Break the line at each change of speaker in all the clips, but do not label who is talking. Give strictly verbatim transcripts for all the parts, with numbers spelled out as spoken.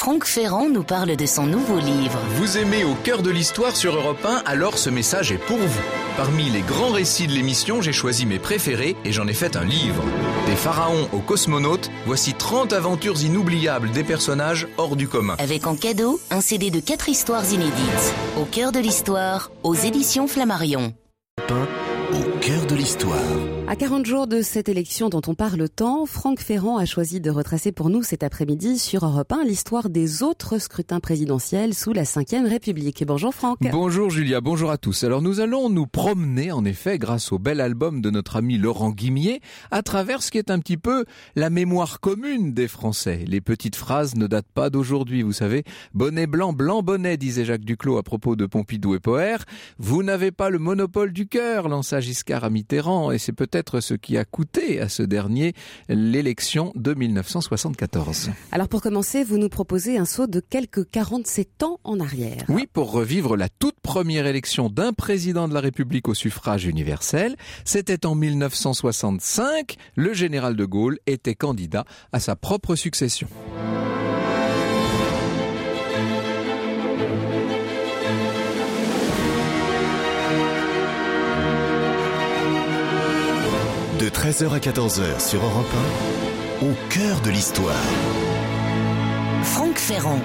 Franck Ferrand nous parle de son nouveau livre.
Vous aimez Au cœur de l'histoire sur Europe un, alors ce message est pour vous. Parmi les grands récits de l'émission, j'ai choisi mes préférés et j'en ai fait un livre. Des pharaons aux cosmonautes, voici trente aventures inoubliables des personnages hors du commun.
Avec en cadeau, un C D de quatre histoires inédites. Au cœur de l'histoire, aux éditions Flammarion.
Au cœur de l'histoire.
À quarante jours de cette élection dont on parle tant, Franck Ferrand a choisi de retracer pour nous cet après-midi sur Europe un l'histoire des autres scrutins présidentiels sous la cinquième République. Bonjour Franck.
Bonjour Julia, bonjour à tous. Alors nous allons nous promener en effet grâce au bel album de notre ami Laurent Guimier à travers ce qui est un petit peu la mémoire commune des Français. Les petites phrases ne datent pas d'aujourd'hui, vous savez. Bonnet blanc, blanc bonnet, disait Jacques Duclos à propos de Pompidou et Poher. Vous n'avez pas le monopole du cœur, lança Giscard à Mitterrand, et c'est peut-être ce qui a coûté à ce dernier l'élection de mille neuf cent soixante-quatorze.
Alors pour commencer, vous nous proposez un saut de quelques quarante-sept ans en arrière.
Oui, pour revivre la toute première élection d'un président de la République au suffrage universel. C'était en mille neuf cent soixante-cinq. Le général de Gaulle était candidat à sa propre succession.
De treize heures à quatorze heures sur Europe un, au cœur de l'histoire.
Franck Ferrand.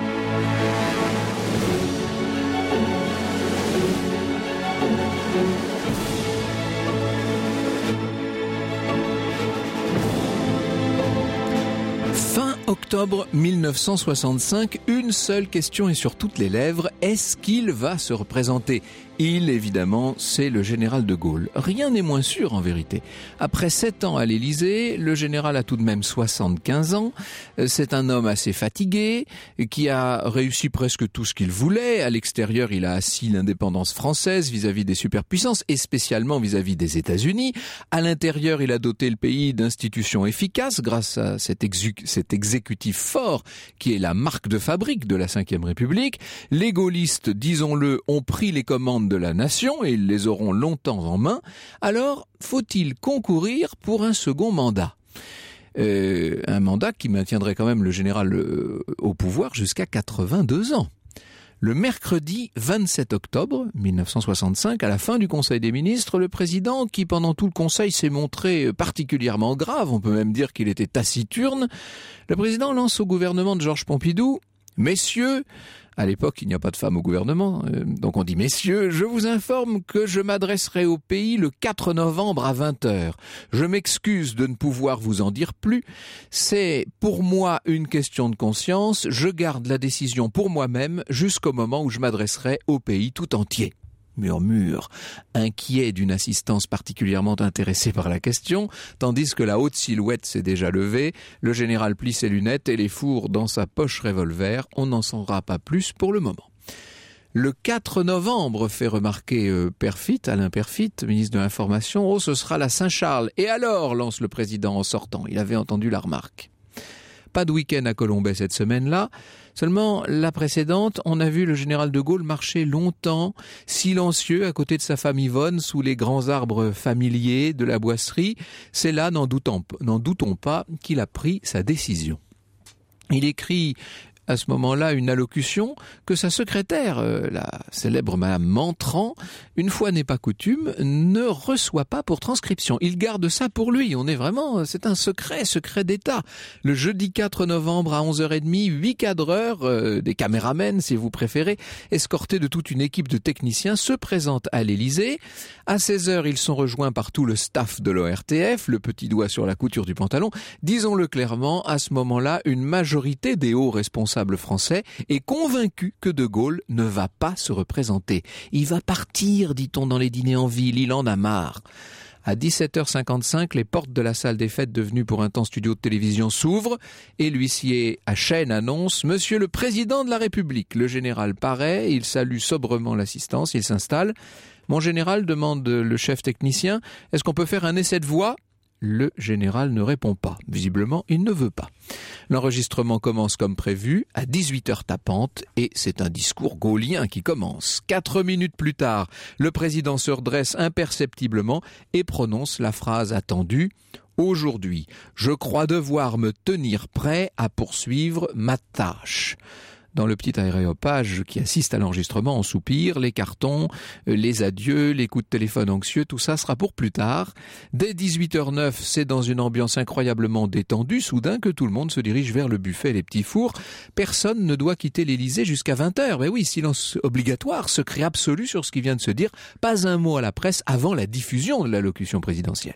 Fin octobre mille neuf cent soixante-cinq, une seule question est sur toutes les lèvres. Est-ce qu'il va se représenter ? Il, évidemment, c'est le général de Gaulle. Rien n'est moins sûr, en vérité. Après sept ans à l'Élysée, le général a tout de même soixante-quinze ans. C'est un homme assez fatigué, qui a réussi presque tout ce qu'il voulait. À l'extérieur, il a assis l'indépendance française vis-à-vis des superpuissances, et spécialement vis-à-vis des États-Unis. À l'intérieur, il a doté le pays d'institutions efficaces, grâce à cet, exé- cet exécutif fort, qui est la marque de fabrique de la cinquième République. Les gaullistes, disons-le, ont pris les commandes de la nation et ils les auront longtemps en main. Alors, faut-il concourir pour un second mandat ? Euh, un mandat qui maintiendrait quand même le général euh, au pouvoir jusqu'à quatre-vingt-deux ans. Le mercredi vingt-sept octobre mille neuf cent soixante-cinq, à la fin du Conseil des ministres, le président, qui pendant tout le Conseil s'est montré particulièrement grave, on peut même dire qu'il était taciturne, le président lance au gouvernement de Georges Pompidou « Messieurs », à l'époque, il n'y a pas de femmes au gouvernement, euh, donc on dit « Messieurs, je vous informe que je m'adresserai au pays le quatre novembre à vingt heures. Je m'excuse de ne pouvoir vous en dire plus. C'est pour moi une question de conscience. Je garde la décision pour moi-même jusqu'au moment où je m'adresserai au pays tout entier. » Murmure, inquiet d'une assistance particulièrement intéressée par la question, tandis que la haute silhouette s'est déjà levée, le général plie ses lunettes et les fourre dans sa poche revolver. On n'en saura pas plus pour le moment. Le quatre novembre, fait remarquer euh, Perfit, Alain Perfit, ministre de l'Information, « Oh, ce sera la Saint-Charles. Et alors ?» lance le président en sortant. Il avait entendu la remarque. Pas de week-end à Colombey cette semaine-là. Seulement, la précédente, on a vu le général de Gaulle marcher longtemps, silencieux, à côté de sa femme Yvonne, sous les grands arbres familiers de la Boisserie. C'est là, n'en doutons, n'en doutons pas, qu'il a pris sa décision. Il écrit à ce moment-là une allocution que sa secrétaire, euh, la célèbre Madame Mantran, une fois n'est pas coutume, ne reçoit pas pour transcription. Il garde ça pour lui. On est vraiment, c'est un secret, secret d'État. Le jeudi quatre novembre à onze heures trente, huit cadreurs, euh, des caméramens si vous préférez, escortés de toute une équipe de techniciens, se présentent à l'Élysée. À seize heures, ils sont rejoints par tout le staff de l'O R T F, le petit doigt sur la couture du pantalon. Disons-le clairement, à ce moment-là, une majorité des hauts responsables français est convaincu que De Gaulle ne va pas se représenter. Il va partir, dit-on dans les dîners en ville, il en a marre. À dix-sept heures cinquante-cinq, les portes de la salle des fêtes devenue pour un temps studio de télévision s'ouvrent et l'huissier à chaîne annonce « Monsieur le Président de la République ». Le général paraît, il salue sobrement l'assistance, il s'installe. « Mon général », demande le chef technicien, « est-ce qu'on peut faire un essai de voix ?» Le général ne répond pas. Visiblement, il ne veut pas. L'enregistrement commence comme prévu, à dix-huit heures tapantes, et c'est un discours gaullien qui commence. Quatre minutes plus tard, le président se redresse imperceptiblement et prononce la phrase attendue « Aujourd'hui, je crois devoir me tenir prêt à poursuivre ma tâche. Dans le petit aréopage qui assiste à l'enregistrement, on soupire, les cartons, les adieux, les coups de téléphone anxieux, tout ça sera pour plus tard. Dès dix-huit heures neuf, c'est dans une ambiance incroyablement détendue, soudain que tout le monde se dirige vers le buffet et les petits fours. Personne ne doit quitter l'Élysée jusqu'à vingt heures. Mais oui, silence obligatoire, secret absolu sur ce qui vient de se dire. Pas un mot à la presse avant la diffusion de l'allocution présidentielle.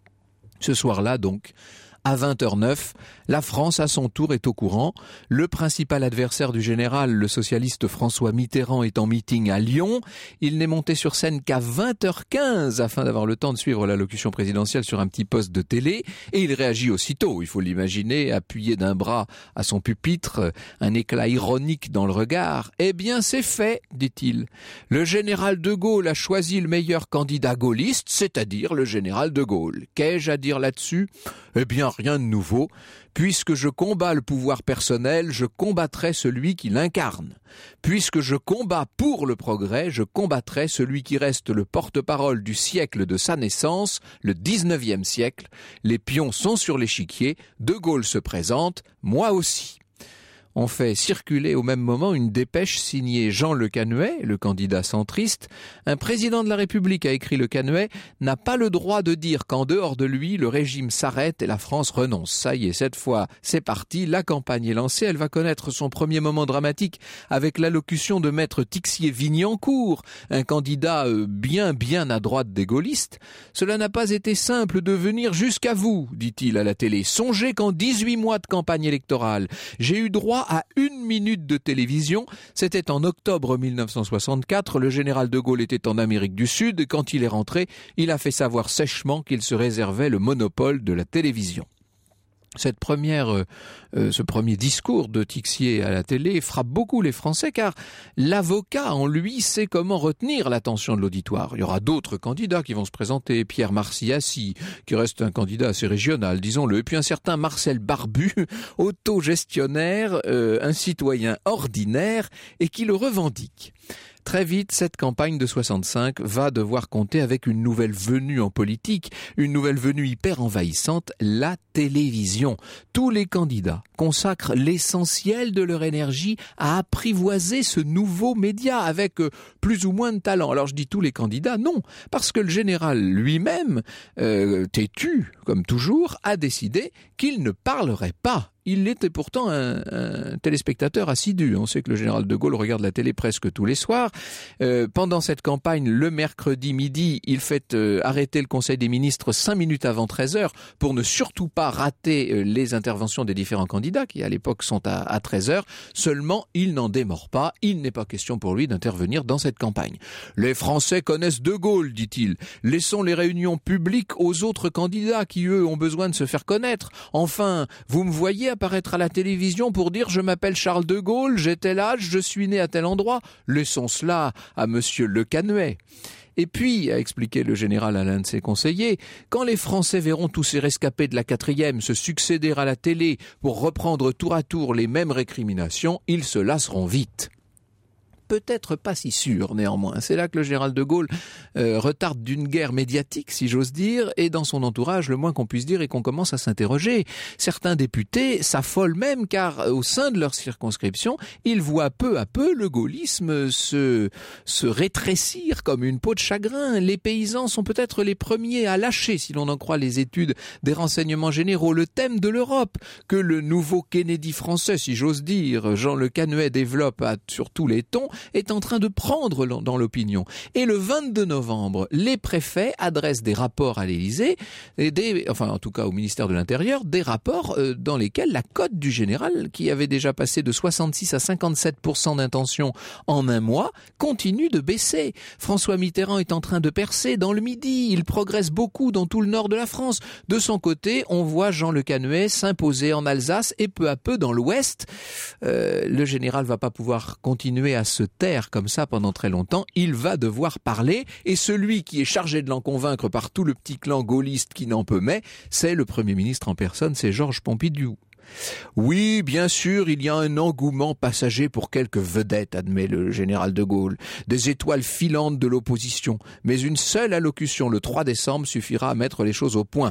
Ce soir-là, donc, à vingt heures neuf, la France, à son tour, est au courant. Le principal adversaire du général, le socialiste François Mitterrand, est en meeting à Lyon. Il n'est monté sur scène qu'à vingt heures quinze afin d'avoir le temps de suivre l'allocution présidentielle sur un petit poste de télé. Et il réagit aussitôt, il faut l'imaginer, appuyé d'un bras à son pupitre, un éclat ironique dans le regard. « Eh bien, c'est fait, dit-il. Le général de Gaulle a choisi le meilleur candidat gaulliste, c'est-à-dire le général de Gaulle. Qu'ai-je à dire là-dessus ? Eh bien, rien de nouveau. Puisque je combats le pouvoir personnel, je combattrai celui qui l'incarne. Puisque je combats pour le progrès, je combattrai celui qui reste le porte-parole du siècle de sa naissance, le dix-neuvième siècle. Les pions sont sur l'échiquier, De Gaulle se présente, moi aussi. » On fait circuler au même moment une dépêche signée Jean Le Canuet, le candidat centriste. Un président de la République, a écrit Le Canuet, n'a pas le droit de dire qu'en dehors de lui, le régime s'arrête et la France renonce. Ça y est, cette fois, c'est parti, la campagne est lancée, elle va connaître son premier moment dramatique avec l'allocution de maître Tixier-Vignancourt, un candidat euh, bien bien à droite des gaullistes. Cela n'a pas été simple de venir jusqu'à vous, dit-il à la télé. Songez qu'en dix-huit mois de campagne électorale, j'ai eu droit à une minute de télévision. C'était en octobre mille neuf cent soixante-quatre. Le général de Gaulle était en Amérique du Sud. Quand il est rentré, il a fait savoir sèchement qu'il se réservait le monopole de la télévision. Cette première, euh, ce premier discours de Tixier à la télé frappe beaucoup les Français car l'avocat en lui sait comment retenir l'attention de l'auditoire. Il y aura d'autres candidats qui vont se présenter, Pierre Marcy-Assy, qui reste un candidat assez régional, disons-le, et puis un certain Marcel Barbu, autogestionnaire, euh, un citoyen ordinaire et qui le revendique. Très vite, cette campagne de soixante-cinq va devoir compter avec une nouvelle venue en politique, une nouvelle venue hyper envahissante, la télévision. Tous les candidats consacrent l'essentiel de leur énergie à apprivoiser ce nouveau média avec euh, plus ou moins de talent. Alors je dis tous les candidats, non, parce que le général lui-même, euh, têtu comme toujours, a décidé qu'il ne parlerait pas. Il était pourtant un, un téléspectateur assidu. On sait que le général de Gaulle regarde la télé presque tous les soirs. Euh, pendant cette campagne, le mercredi midi, il fait euh, arrêter le Conseil des ministres cinq minutes avant treize heures pour ne surtout pas rater euh, les interventions des différents candidats qui à l'époque sont à, à treize heures. Seulement, il n'en démord pas. Il n'est pas question pour lui d'intervenir dans cette campagne. Les Français connaissent de Gaulle, dit-il. Laissons les réunions publiques aux autres candidats qui, eux, ont besoin de se faire connaître. Enfin, vous me voyez apparaître à la télévision pour dire « Je m'appelle Charles de Gaulle, j'ai tel âge, je suis né à tel endroit ». Laissons cela à monsieur Le Canuet. Et puis, a expliqué le général à l'un de ses conseillers, quand les Français verront tous ces rescapés de la quatrième se succéder à la télé pour reprendre tour à tour les mêmes récriminations, ils se lasseront vite. Peut-être pas si sûr néanmoins. C'est là que le général de Gaulle euh, retarde d'une guerre médiatique, si j'ose dire, et dans son entourage, le moins qu'on puisse dire est qu'on commence à s'interroger. Certains députés s'affolent même car au sein de leur circonscription, ils voient peu à peu le gaullisme se, se rétrécir comme une peau de chagrin. Les paysans sont peut-être les premiers à lâcher, si l'on en croit les études des renseignements généraux, le thème de l'Europe que le nouveau Kennedy français, si j'ose dire, Jean Le Canuet développe à, sur tous les tons, est en train de prendre dans l'opinion. Et le vingt-deux novembre, les préfets adressent des rapports à l'Élysée, et des, enfin en tout cas au ministère de l'Intérieur, des rapports euh, dans lesquels la cote du général, qui avait déjà passé de soixante-six à cinquante-sept pour cent d'intention en un mois, continue de baisser. François Mitterrand est en train de percer dans le Midi, il progresse beaucoup dans tout le nord de la France. De son côté, on voit Jean Le Canuet s'imposer en Alsace et peu à peu dans l'Ouest. Euh, le général va pas pouvoir continuer à se taire comme ça pendant très longtemps, il va devoir parler et celui qui est chargé de l'en convaincre par tout le petit clan gaulliste qui n'en peut mais, c'est le Premier ministre en personne, c'est Georges Pompidou. Oui, bien sûr, il y a un engouement passager pour quelques vedettes, admet le général de Gaulle, des étoiles filantes de l'opposition, mais une seule allocution le trois décembre suffira à mettre les choses au point.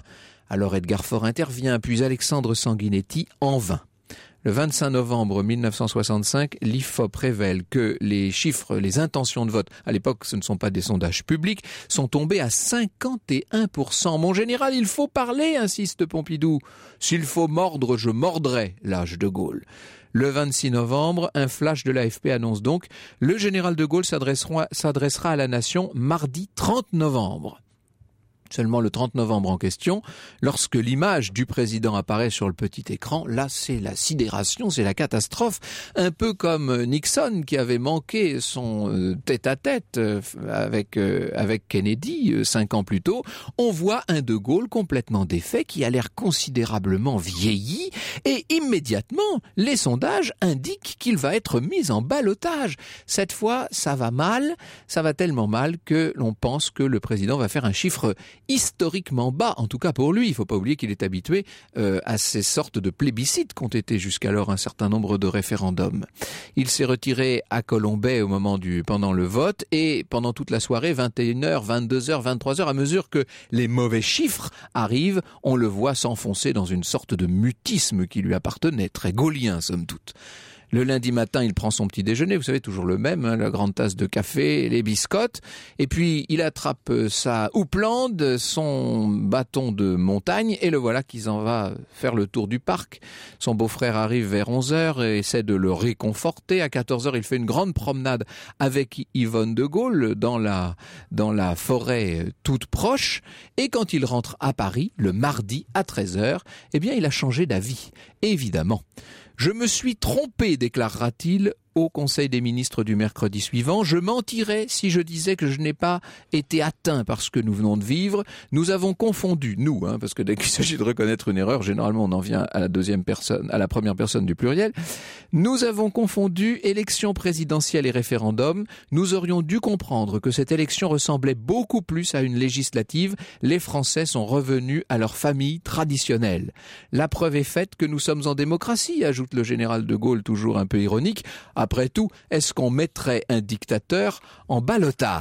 Alors Edgar Faure intervient, puis Alexandre Sanguinetti en vain. Le vingt-cinq novembre mille neuf cent soixante-cinq, l'I F O P révèle que les chiffres, les intentions de vote, à l'époque ce ne sont pas des sondages publics, sont tombés à cinquante et un pour cent. Mon général, il faut parler, insiste Pompidou. S'il faut mordre, je mordrai, lâche de Gaulle. Le vingt-six novembre, un flash de l'A F P annonce donc « Le général de Gaulle s'adressera, s'adressera à la nation mardi trente novembre ». Seulement le trente novembre en question, lorsque l'image du président apparaît sur le petit écran, là c'est la sidération, c'est la catastrophe, un peu comme Nixon qui avait manqué son tête-à-tête avec avec Kennedy cinq ans plus tôt. On voit un De Gaulle complètement défait qui a l'air considérablement vieilli et immédiatement les sondages indiquent qu'il va être mis en ballottage. Cette fois ça va mal, ça va tellement mal que l'on pense que le président va faire un chiffre historiquement bas, en tout cas pour lui. Il ne faut pas oublier qu'il est habitué euh, à ces sortes de plébiscites qu'ont été jusqu'alors un certain nombre de référendums. Il s'est retiré à Colombey au moment du, pendant le vote et pendant toute la soirée, vingt et une heures, vingt-deux heures, vingt-trois heures, à mesure que les mauvais chiffres arrivent, on le voit s'enfoncer dans une sorte de mutisme qui lui appartenait, très gaullien somme toute. Le lundi matin, il prend son petit déjeuner, vous savez, toujours le même, hein, la grande tasse de café, les biscottes, et puis il attrape sa houppelande, son bâton de montagne, et le voilà qui s'en va faire le tour du parc. Son beau-frère arrive vers onze heures et essaie de le réconforter. À quatorze heures, il fait une grande promenade avec Yvonne de Gaulle dans la, dans la forêt toute proche, et quand il rentre à Paris, le mardi à treize heures, eh bien, il a changé d'avis, évidemment. Je me suis trompé, déclarera-t-il au Conseil des ministres du mercredi suivant. Je mentirais si je disais que je n'ai pas été atteint par ce que nous venons de vivre. Nous avons confondu, nous, hein, parce que dès qu'il s'agit de reconnaître une erreur, généralement on en vient à la deuxième personne, à la première personne du pluriel. Nous avons confondu élection présidentielle et référendum. Nous aurions dû comprendre que cette élection ressemblait beaucoup plus à une législative. Les Français sont revenus à leur famille traditionnelle. La preuve est faite que nous sommes en démocratie, ajoute le général de Gaulle, toujours un peu ironique. Après tout, est-ce qu'on mettrait un dictateur en ballottage ?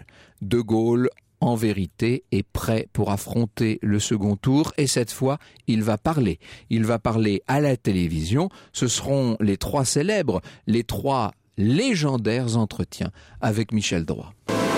De Gaulle, en vérité, est prêt pour affronter le second tour et cette fois, il va parler. Il va parler à la télévision. Ce seront les trois célèbres, les trois légendaires entretiens avec Michel Droit.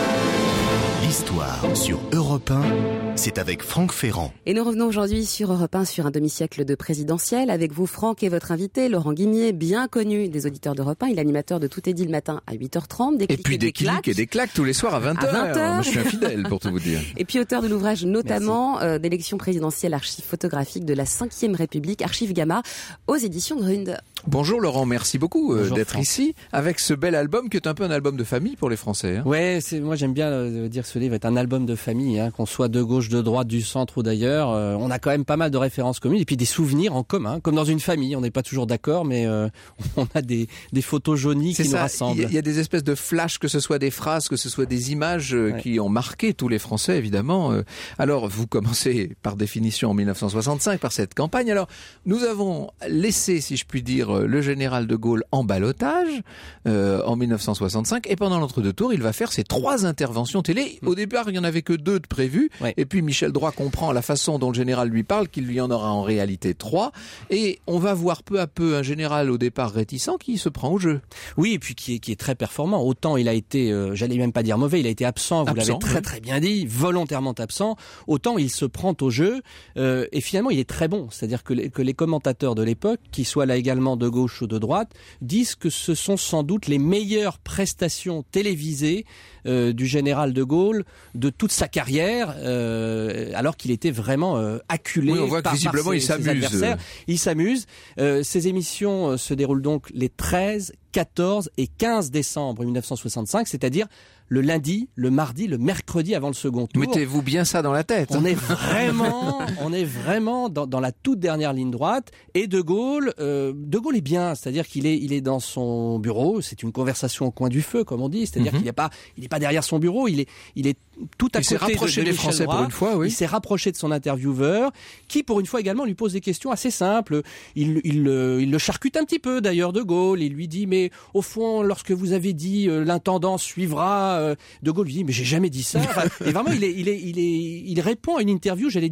L'histoire sur Europe un, c'est avec Franck Ferrand.
Et nous revenons aujourd'hui sur Europe un, sur un demi-siècle de présidentiel. Avec vous, Franck, et votre invité, Laurent Guimier, bien connu des auditeurs d'Europe un. Il est animateur de Tout est dit le matin à huit heures trente. Des
et puis des, des clics et des claques tous les soirs à vingt heures. À vingt heures. Moi, je suis infidèle, pour tout vous dire.
Et puis auteur de l'ouvrage notamment euh, d'élection présidentielle, archives photographiques de la cinquième République, Archives Gamma, aux éditions Grund.
Bonjour Laurent, merci beaucoup euh,
Bonjour,
d'être
Franck.
ici avec ce bel album qui est un peu un album de famille pour les Français. Hein.
Ouais, c'est, moi j'aime bien euh, dire que ce livre est un album de famille, hein, qu'on soit de gauche, de droite, du centre ou d'ailleurs. Euh, on a quand même pas mal de références communes et puis des souvenirs en commun, comme dans une famille. On n'est pas toujours d'accord, mais euh, on a des, des photos jaunies
c'est
qui
ça,
nous rassemblent.
Il y, y a des espèces de flashs, que ce soit des phrases, que ce soit des images euh,
ouais.
qui ont marqué tous les Français évidemment. Euh, alors vous commencez par définition en mille neuf cent soixante-cinq par cette campagne. Alors nous avons laissé, si je puis dire, le général de Gaulle en ballottage euh, en mille neuf cent soixante-cinq et pendant l'entre-deux tours il va faire ses trois interventions télé. Au départ il n'y en avait que deux de prévues
ouais.
et puis Michel Droit comprend la façon dont le général lui parle qu'il lui en aura en réalité trois et on va voir peu à peu un général au départ réticent qui se prend au jeu.
Oui, et puis qui est, qui est très performant. Autant il a été, euh, j'allais même pas dire mauvais, il a été absent, vous
absent,
l'avez très
oui.
très bien dit, volontairement absent. Autant il se prend au jeu euh, et finalement il est très bon. C'est-à-dire que les, que les commentateurs de l'époque, qu'ils soient là également de gauche ou de droite, disent que ce sont sans doute les meilleures prestations télévisées euh, du général de Gaulle de toute sa carrière, euh, alors qu'il était vraiment euh, acculé
oui, on voit que
par,
visiblement,
par ses,
il s'amuse.
ses adversaires. Il s'amuse. Euh, ces émissions euh, se déroulent donc les treize, quatorze et quinze décembre mille neuf cent soixante-cinq, c'est-à-dire le lundi, le mardi, le mercredi avant le second tour.
Mettez-vous bien ça dans la tête.
On est vraiment, on est vraiment dans, dans la toute dernière ligne droite. Et De Gaulle, euh, De Gaulle est bien, c'est-à-dire qu'il est, il est dans son bureau. C'est une conversation au coin du feu, comme on dit. C'est-à-dire mm-hmm. qu'il n'est pas, il n'est pas derrière son bureau. Il est, il est tout à
il
côté
s'est rapproché
de, de
des Français
Droit.
pour une fois. Oui.
Il s'est rapproché de son intervieweur, qui pour une fois également lui pose des questions assez simples. Il, il, il, il le charcute un petit peu d'ailleurs, De Gaulle. Il lui dit mais au fond, lorsque vous avez dit euh, l'intendant suivra, euh, De Gaulle lui dit mais j'ai jamais dit ça. Enfin, et vraiment il est, il est, il est, il répond à une interview, j'allais dire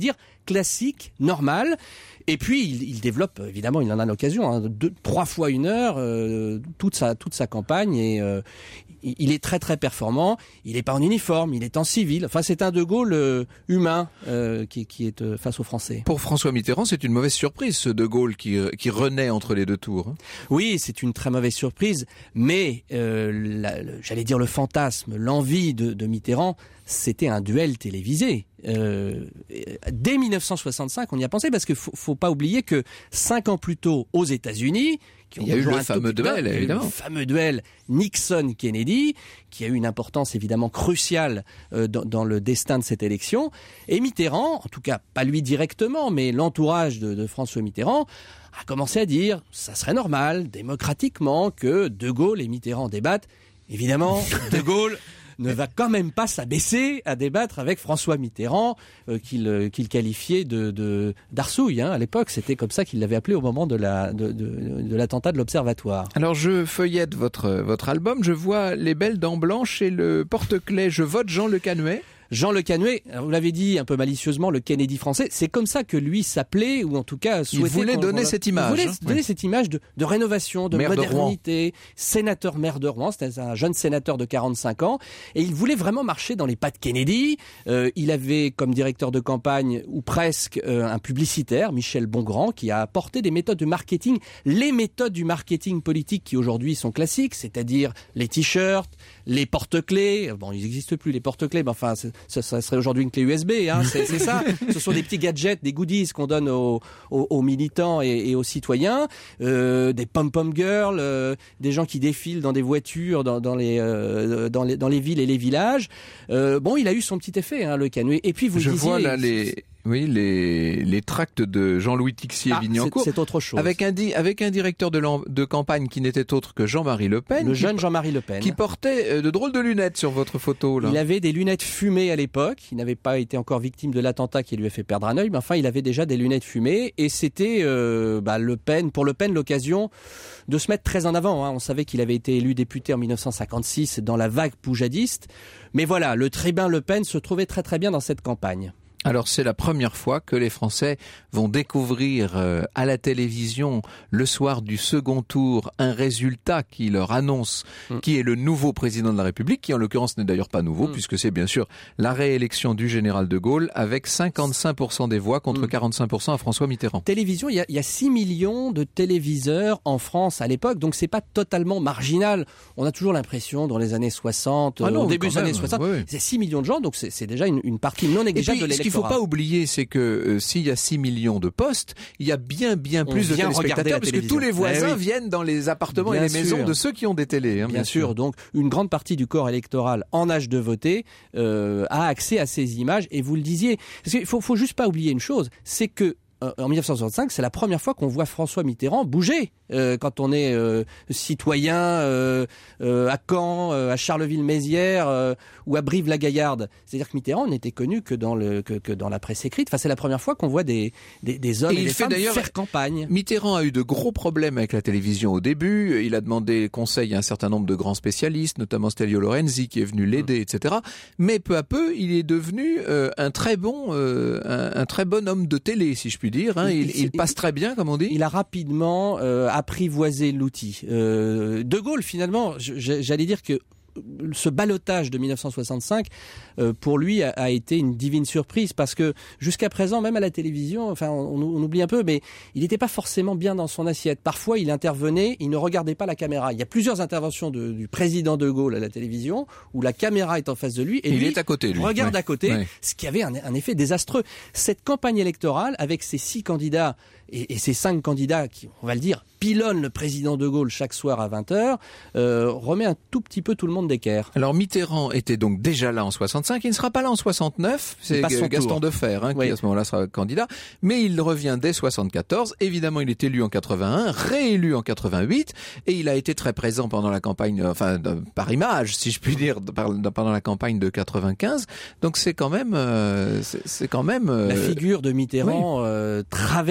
classique, normal. Et puis il, il développe, évidemment, il en a l'occasion, hein, deux, trois fois une heure, euh, toute sa toute sa campagne, et euh, il est très très performant. Il n'est pas en uniforme, il est en civil. Enfin, c'est un De Gaulle euh, humain euh, qui, qui est euh, face aux Français.
Pour François Mitterrand, c'est une mauvaise surprise, ce De Gaulle qui qui renaît entre les deux tours.
Oui, c'est une très mauvaise surprise, mais euh, la, le, j'allais dire le fantasme, l'envie de, de Mitterrand, c'était un duel télévisé. Euh, dès mille neuf cent soixante-cinq, on y a pensé, parce qu'il faut, faut pas oublier que cinq ans plus tôt, aux États-Unis, qui ont
il y a eu le
un
fameux duel, évidemment.
Le fameux duel Nixon-Kennedy, qui a eu une importance évidemment cruciale euh, dans, dans le destin de cette élection. Et Mitterrand, en tout cas pas lui directement, mais l'entourage de, de François Mitterrand, a commencé à dire, ça serait normal, démocratiquement, que De Gaulle et Mitterrand débattent. Évidemment, De Gaulle ne va quand même pas s'abaisser à débattre avec François Mitterrand, euh, qu'il, euh, qu'il qualifiait de, de d'arsouille. Hein. À l'époque, c'était comme ça qu'il l'avait appelé au moment de, la, de, de, de l'attentat de l'Observatoire.
Alors, je feuillette votre, votre album, je vois les belles dents blanches et le porte-clés. Je vote Jean Le Canuet.
Jean Le Canuet, vous l'avez dit un peu malicieusement, le Kennedy français, c'est comme ça que lui s'appelait, ou en tout cas souhaitait...
Il voulait donner cette image.
Il voulait
hein,
donner
oui.
cette image de, de rénovation, de
maire
modernité, de sénateur maire de Rouen, c'était un jeune sénateur de quarante-cinq ans, et il voulait vraiment marcher dans les pas de Kennedy. Euh, il avait comme directeur de campagne, ou presque, euh, un publicitaire, Michel Bongrand, qui a apporté des méthodes de marketing, les méthodes du marketing politique qui aujourd'hui sont classiques, c'est-à-dire les t-shirts, les porte-clés, bon, ils n'existent plus les porte-clés, mais enfin, ça, ça serait aujourd'hui une clé U S B, hein, c'est, c'est ça. Ce sont des petits gadgets, des goodies qu'on donne aux, aux, aux militants et, et aux citoyens, euh, des pom-pom girls, euh, des gens qui défilent dans des voitures, dans, dans, les, euh, dans, les, dans les villes et les villages. Euh, bon, il a eu son petit effet, hein, le Canuet. Et puis vous
Je
disiez,
vois là les... Oui, les, les tracts de Jean-Louis Tixier-Vignancourt.
Ah, c'est, c'est autre chose.
Avec un, di, avec un directeur de, de campagne qui n'était autre que Jean-Marie Le Pen.
Le jeune Jean-Marie Le Pen.
Qui portait de drôles de lunettes sur votre photo, là.
Il avait des lunettes fumées à l'époque. Il n'avait pas été encore victime de l'attentat qui lui a fait perdre un œil, mais enfin, il avait déjà des lunettes fumées. Et c'était, euh, bah, Le Pen, pour Le Pen, l'occasion de se mettre très en avant, hein. On savait qu'il avait été élu député en mille neuf cent cinquante-six dans la vague poujadiste. Mais voilà, le tribun Le Pen se trouvait très très bien dans cette campagne.
Alors c'est la première fois que les Français vont découvrir euh, à la télévision le soir du second tour un résultat qui leur annonce mmh. qui est le nouveau président de la République, qui en l'occurrence n'est d'ailleurs pas nouveau mmh. puisque c'est bien sûr la réélection du général de Gaulle avec cinquante-cinq pour cent des voix contre mmh. quarante-cinq pour cent à François Mitterrand.
Télévision, il y a, il y a six millions de téléviseurs en France à l'époque, donc c'est pas totalement marginal. On a toujours l'impression dans les années soixante, ah non, au début des années soixante, oui. c'est six millions de gens, donc c'est, c'est déjà une, une partie non négligeable de l'électorat.
Il ne faut pas oublier, c'est que euh, s'il y a six millions de postes, il y a bien bien plus de téléspectateurs, parce que tous les voisins eh oui. viennent dans les appartements bien et les sûr. maisons de ceux qui ont des télés. Hein,
bien, bien sûr. sûr, donc une grande partie du corps électoral en âge de voter euh, a accès à ces images, et vous le disiez. Parce qu'il faut, faut juste pas oublier une chose, c'est que en mille neuf cent soixante-cinq, c'est la première fois qu'on voit François Mitterrand bouger. Euh, quand on est euh, citoyen euh, euh, à Caen, euh, à Charleville-Mézières euh, ou à Brive-la-Gaillarde. C'est-à-dire que Mitterrand n'était connu que dans, le, que, que dans la presse écrite. Enfin, c'est la première fois qu'on voit des, des, des hommes et, et des femmes faire campagne.
Mitterrand a eu de gros problèmes avec la télévision au début. Il a demandé conseil à un certain nombre de grands spécialistes, notamment Stelvio Lorenzi qui est venu l'aider, mmh. et cetera. Mais peu à peu, il est devenu euh, un très bon, euh, un, un très bon homme de télé, si je puis dire. Hein. Il, il, il passe très bien, comme on dit.
Il a rapidement euh, apprivoisé l'outil. Euh, de Gaulle, finalement, j'allais dire que ce ballottage de mille neuf cent soixante-cinq, euh, pour lui, a, a été une divine surprise, parce que jusqu'à présent, même à la télévision, enfin, on, on oublie un peu, mais il n'était pas forcément bien dans son assiette. Parfois, il intervenait, il ne regardait pas la caméra. Il y a plusieurs interventions de, du président de Gaulle à la télévision, où la caméra est en face de lui, et
il
lui
est à côté, lui.
regarde
ouais.
à côté,
ouais.
ce qui avait un, un effet désastreux. Cette campagne électorale, avec ces six candidats, et, et ces cinq candidats qui, on va le dire, pilonnent le président de Gaulle chaque soir à vingt heures, euh, remet un tout petit peu tout le monde d'équerre.
Alors Mitterrand était donc déjà là en soixante-cinq, il ne sera pas là en soixante-neuf, c'est Gaston Defferre hein, oui. qui à ce moment-là sera candidat, mais il revient dès soixante-quatorze, évidemment il est élu en quatre-vingt-un, réélu en quatre-vingt-huit, et il a été très présent pendant la campagne, enfin par image si je puis dire, pendant la campagne de quatre-vingt-quinze, donc c'est quand même... Euh, c'est, c'est quand même euh...
La figure de Mitterrand oui. euh, traverse toute la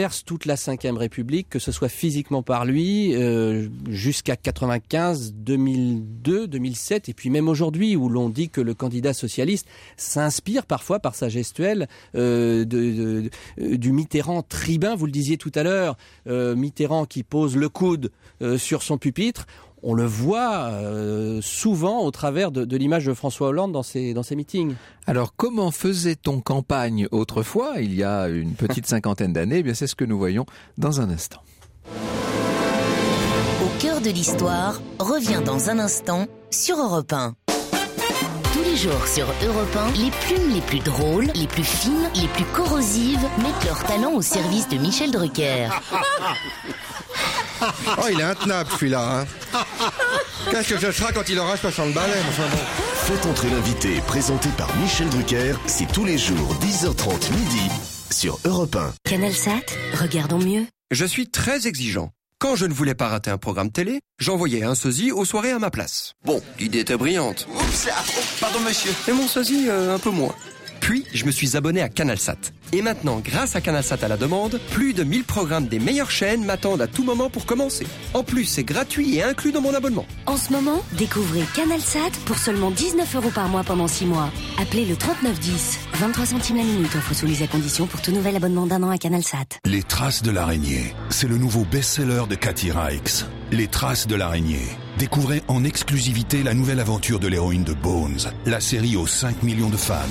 la cinquième République, que ce soit physiquement par lui, euh, jusqu'à quatre-vingt-quinze, deux mille deux, deux mille sept, et puis même aujourd'hui, où l'on dit que le candidat socialiste s'inspire parfois par sa gestuelle euh, de, de, du Mitterrand tribun, vous le disiez tout à l'heure, euh, Mitterrand qui pose le coude euh, sur son pupitre. On le voit euh, souvent au travers de, de l'image de François Hollande dans ses, dans ses meetings.
Alors, comment faisait-on campagne autrefois, il y a une petite cinquantaine d'années? Eh bien, c'est ce que nous voyons dans un instant.
Au cœur de l'histoire revient dans un instant sur Europe un. Tous les jours sur Europe un, les plumes les plus drôles, les plus fines, les plus corrosives mettent leur talent au service de Michel Drucker.
Oh, il est intenable celui-là, hein. Qu'est-ce que ce sera quand il aura soixante balais, enfin bon.
Faites entrer l'invité, présenté par Michel Drucker, c'est tous les jours dix heures trente midi sur Europe un.
CanalSat, regardons mieux.
Je suis très exigeant. Quand je ne voulais pas rater un programme télé, j'envoyais un sosie aux soirées à ma place. Bon, l'idée était brillante.
Oups là, pardon monsieur.
Et mon sosie, euh, un peu moins. Puis, je me suis abonné à CanalSat. Et maintenant, grâce à CanalSat à la demande, plus de mille programmes des meilleures chaînes m'attendent à tout moment pour commencer. En plus, c'est gratuit et inclus dans mon abonnement.
En ce moment, découvrez CanalSat pour seulement dix-neuf euros par mois pendant six mois. Appelez le trente-neuf dix, vingt-trois centimes la minute, offre soumise à condition pour tout nouvel abonnement d'un an à CanalSat.
Les traces de l'araignée, c'est le nouveau best-seller de Cathy Rikes. Les traces de l'araignée. Découvrez en exclusivité la nouvelle aventure de l'héroïne de Bones, la série aux cinq millions de fans.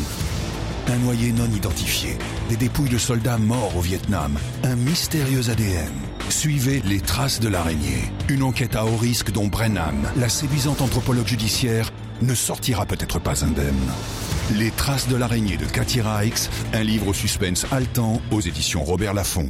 Un noyé non identifié, des dépouilles de soldats morts au Vietnam, un mystérieux A D N. Suivez les traces de l'araignée. Une enquête à haut risque dont Brennan, la séduisante anthropologue judiciaire, ne sortira peut-être pas indemne. Les traces de l'araignée de Cathy Rikes, un livre au suspense haletant aux éditions Robert Laffont.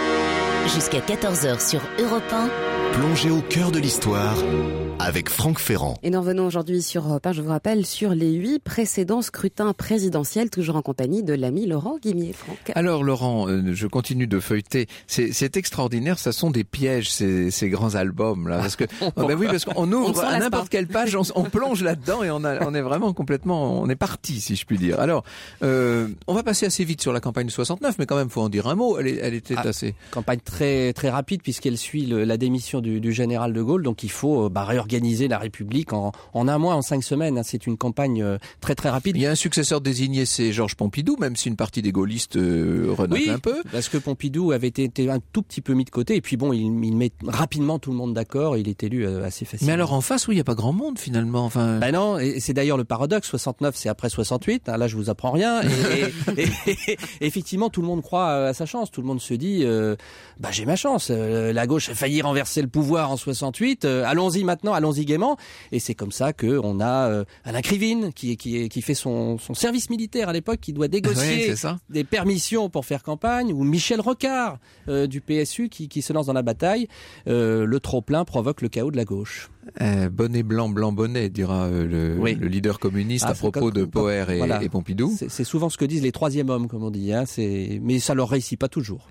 Jusqu'à quatorze heures sur Europe un.
Plongez au cœur de l'histoire avec Franck Ferrand.
Et nous revenons aujourd'hui sur Europe un, je vous rappelle, sur les huit précédents scrutins présidentiels, toujours en compagnie de l'ami Laurent Guimier. Franck.
Alors Laurent, euh, je continue de feuilleter. C'est, c'est extraordinaire, ça sont des pièges ces, ces grands albums là, parce que oh, ben oui, parce qu'on ouvre à n'importe pas. Quelle page, on, on plonge là-dedans et on, a, on est vraiment complètement, on est parti si je puis dire. Alors, euh, on va passer assez vite sur la campagne de soixante-neuf, mais quand même faut en dire un mot. Elle, est, elle était ah, assez
campagne très très rapide puisqu'elle suit le, la démission du, du général de Gaulle, donc il faut bah, réorganiser la République en, en un mois, en cinq semaines. C'est une campagne euh, très très rapide.
Il y a un successeur désigné, c'est Georges Pompidou, même si une partie des gaullistes euh, renote
oui,
un peu.
Parce que Pompidou avait été, été un tout petit peu mis de côté, et puis bon, il, il met rapidement tout le monde d'accord, et il est élu euh, assez facilement.
Mais alors en face, oui, il n'y a pas grand monde finalement. Enfin...
Ben non, et c'est d'ailleurs le paradoxe, soixante-neuf c'est après soixante-huit, hein, là je vous apprends rien, et, et, et, et effectivement tout le monde croit à sa chance, tout le monde se dit, euh, bah j'ai ma chance, euh, la gauche a failli renverser le pouvoir en soixante-huit, euh, allons-y maintenant, allons-y gaiement, et c'est comme ça que on a euh, Alain Krivine qui, qui, qui fait son, son service militaire à l'époque, qui doit négocier
oui,
des permissions pour faire campagne, ou Michel Rocard euh, du P S U qui, qui se lance dans la bataille. Euh, le trop-plein provoque le chaos de la gauche.
Euh, bonnet blanc, blanc bonnet, dira euh, le, oui. le leader communiste ah, à propos comme, de Poher et, voilà. et Pompidou.
C'est, c'est souvent ce que disent les troisième hommes, comme on dit. Hein, c'est... Mais ça leur réussit pas toujours.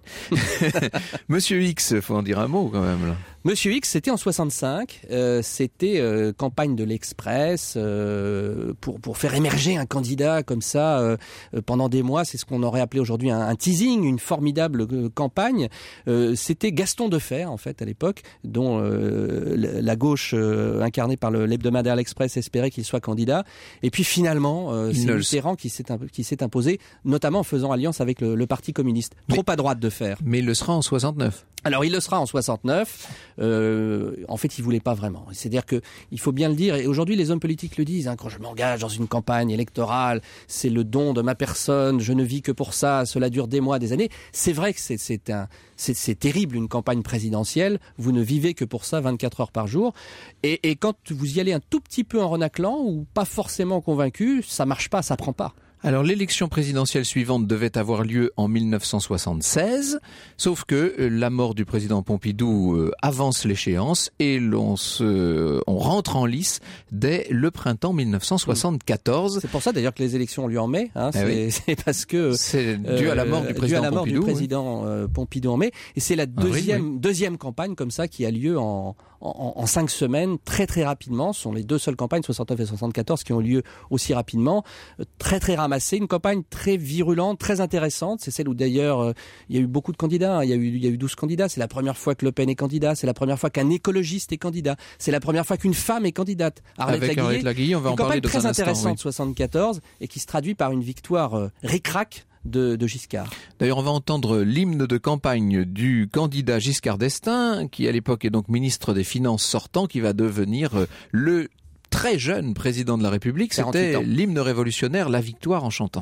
Monsieur X, faut en dire un mot quand même là.
Monsieur X, c'était en soixante-cinq, euh, c'était euh, campagne de l'Express euh, pour pour faire émerger un candidat comme ça euh, pendant des mois. C'est ce qu'on aurait appelé aujourd'hui un, un teasing, une formidable euh, campagne. Euh, c'était Gaston Defferre en fait à l'époque, dont euh, la gauche euh, incarnée par le, l'hebdomadaire L'Express espérait qu'il soit candidat. Et puis finalement, euh, c'est Mitterrand qui s'est imp- qui s'est imposé, notamment en faisant alliance avec le, le Parti communiste. Trop mais, à droite Defferre.
Mais il le sera en soixante-neuf.
Alors il le sera en soixante-neuf. Euh, en fait, il voulait pas vraiment. C'est-à-dire que il faut bien le dire. Et aujourd'hui, les hommes politiques le disent. Hein, quand je m'engage dans une campagne électorale, c'est le don de ma personne. Je ne vis que pour ça. Cela dure des mois, des années. C'est vrai que c'est, c'est un, c'est, c'est terrible une campagne présidentielle. Vous ne vivez que pour ça, vingt-quatre heures par jour. Et, et quand vous y allez un tout petit peu en renaclant ou pas forcément convaincu, ça marche pas, ça prend pas.
Alors l'élection présidentielle suivante devait avoir lieu en dix-neuf cent soixante-seize, sauf que euh, la mort du président Pompidou euh, avance l'échéance et l'on se, on rentre en lice dès le printemps dix-neuf cent soixante-quatorze.
C'est pour ça d'ailleurs que les élections ont lieu en mai. Hein,
ah
c'est,
oui.
c'est parce que
c'est dû à la mort du président
dû à la mort
Pompidou,
du président oui. euh, Pompidou en mai. Et c'est la deuxième oui, oui. deuxième campagne comme ça qui a lieu en en, en cinq semaines, très très rapidement. Ce sont les deux seules campagnes, soixante-neuf et soixante-quatorze, qui ont lieu aussi rapidement. Euh, très très ramassée, une campagne très virulente, très intéressante. C'est celle où d'ailleurs euh, il y a eu beaucoup de candidats. Il y a eu, il y a eu douze candidats. C'est la première fois que Le Pen est candidat. C'est la première fois qu'un écologiste est candidat. C'est la première fois qu'une femme est candidate. Arlette
Avec Arlette Laguilly, on va en parler dans un instant.
Une campagne très intéressante,
oui.
soixante-quatorze, et qui se traduit par une victoire euh, ric-rac De, de Giscard.
D'ailleurs, on va entendre l'hymne de campagne du candidat Giscard d'Estaing, qui à l'époque est donc ministre des Finances sortant, qui va devenir le très jeune président de la République. C'était l'hymne révolutionnaire, la victoire en chantant.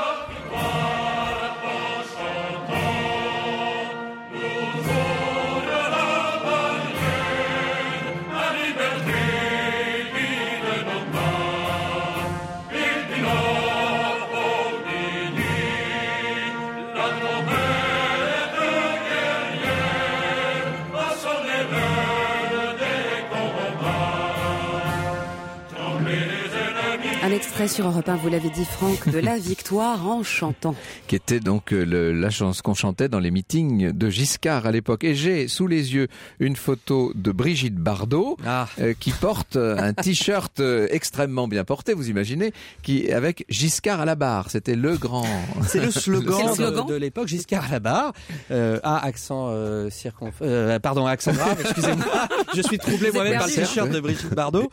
Un extrait sur Europe un, vous l'avez dit Franck, de la victoire en chantant.
Qui était donc le, la chanson qu'on chantait dans les meetings de Giscard à l'époque. Et j'ai sous les yeux une photo de Brigitte Bardot ah. euh, qui porte un t-shirt extrêmement bien porté, vous imaginez, qui avec Giscard à la barre. C'était le grand...
C'est le slogan, le slogan de, de l'époque, Giscard à la barre. Euh, ah, accent euh, circonf... Euh, pardon, accent grave, excusez-moi. Je suis troublé moi-même par le t-shirt de Brigitte Bardot,